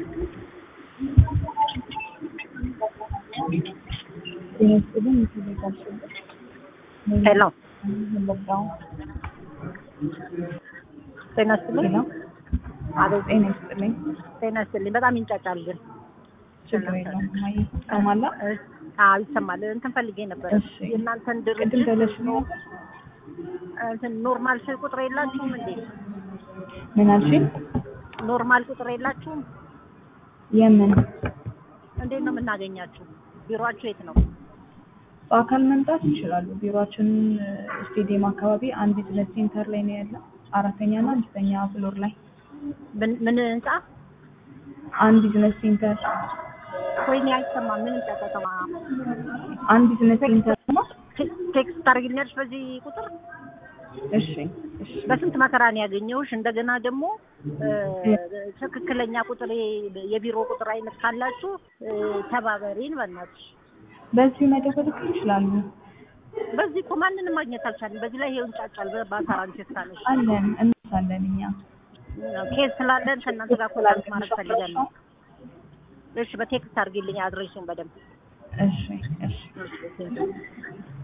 Hello. ጤና ይስጥልኝ። በጣም ይንጫጫል ግን ይሰማል። እንትን ፈልጌ ነበር የእናንተን ድርጅት ኖርማል ስልክ ቁጥር የላችሁም እንዴ? ምን አልሽኝ? ኖርማል ቁጥር የላችሁም? የምን እንዴት ነው የምናገኛችሁ? ቢሮአችሁ የት ነው? በአካል መምጣት ይችላሉ። ቢሮአችን ስቴዲየም አካባቢ አንድ ቢዝነስ ሴንተር ላይ ነው ያለው። አራተኛ እና አምስተኛ ፍሎር ላይ ምን ህንጻ? አንድ ቢዝነስ ሴንተር ወይኔ አይሰማም። ምን ተጠቀማ? አንድ ቢዝነስ ሴንተር ነው። ቴክስት ታርግልኛለሽ በዚህ ቁጥር? እሺ። በስንት መከራ ነው ያገኘሁሽ። እንደገና ደግሞ ትክክለኛ ቁጥር የቢሮ ቁጥር አይነት ካላችሁ ተባበሪን በእናትሽ። በዚህ መደወል ይችላሉ። በዚህ እኮ ማንንም ማግኘት አልቻልንም። በዚህ ላይ ይሄን ጫጫል በአሳራንቺስ ታለሽ አለን እንሳለን እኛ ኬስ ስላለን ከእናንተ ጋር ኮላጅ ማድረግ ፈልገን ነው። እሺ በቴክስት አድርጊልኝ አድሬሱን በደንብ። እሺ።